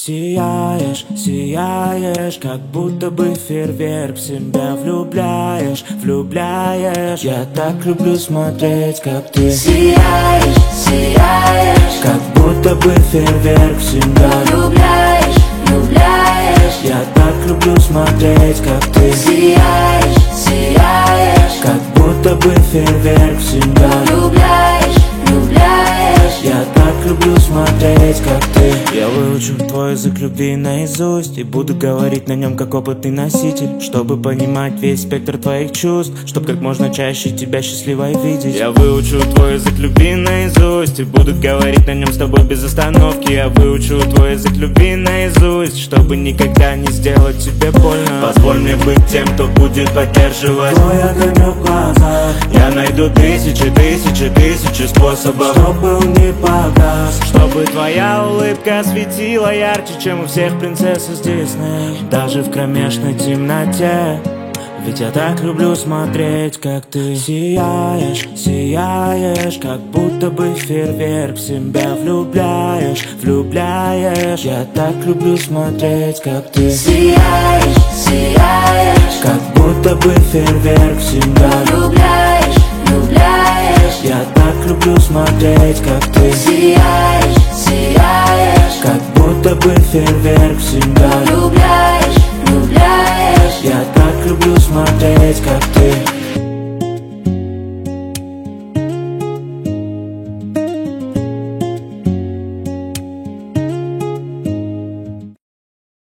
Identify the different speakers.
Speaker 1: Сияешь, сияешь, как будто бы фейерверк. В себя влюбляешь, влюбляешь. Я так люблю смотреть, как ты
Speaker 2: сияешь, сияешь,
Speaker 1: как будто бы фейерверк. В себя
Speaker 2: влюбляешь, влюбляешь.
Speaker 1: Я так люблю смотреть, как ты
Speaker 2: сияешь, сияешь,
Speaker 1: как будто бы фейерверк. В себя
Speaker 2: влюбляешь, влюбляешь.
Speaker 1: Я так люблю смотреть, как ты. Я выучу твой язык любви наизусть и буду говорить на нем как опытный носитель, чтобы понимать весь спектр твоих чувств, чтоб как можно чаще тебя счастливой видеть. Я выучу твой язык любви наизусть и буду говорить на нем с тобой без остановки. Я выучу твой язык любви наизусть, чтобы никогда не сделать тебе больно. Позволь мне быть тем, кто будет поддерживать твой огонек в глазах. Я найду тысячи способов, чтобы он не погас, чтобы твоя улыбка светила ярче, чем у всех принцесс из Дисней, даже в кромешной темноте. Ведь я так люблю смотреть, как ты сияешь, сияешь, как будто бы фейерверк. В себя влюбляешь, влюбляешь. Я так люблю смотреть, как ты
Speaker 2: сияешь, сияешь,
Speaker 1: как будто бы фейерверк. В себя
Speaker 2: влюбляешь, влюбляешь.
Speaker 1: Я так люблю смотреть, как ты
Speaker 2: сияешь, сияешь,
Speaker 1: как будто бы фейерверк. В себя
Speaker 2: влюбляешь, влюбляешь.
Speaker 1: Я так люблю смотреть, как ты